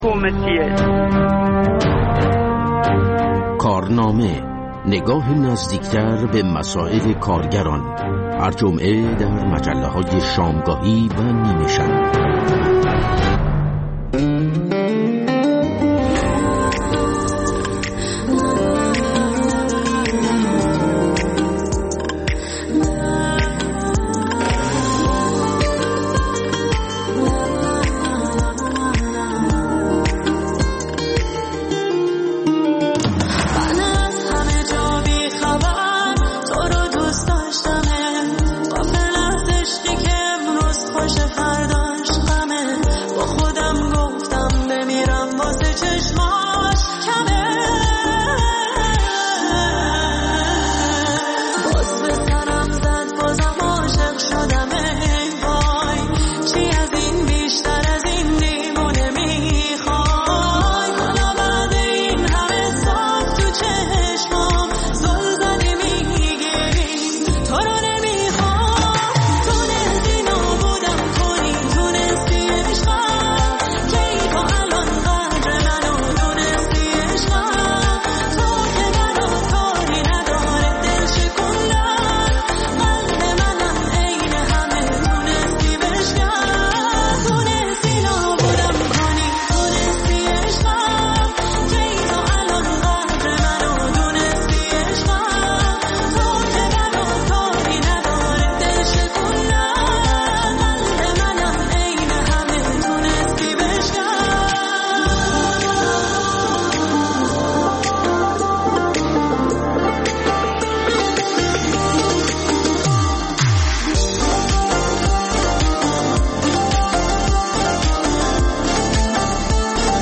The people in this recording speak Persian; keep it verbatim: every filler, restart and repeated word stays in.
حکومتیه. کارنامه، نگاه نزدیکتر به مسائل کارگران، هر جمعه در مجله‌های شامگاهی و نیمه شب. فرداش غمه، با خودم گفتم بمیرم واسه چشم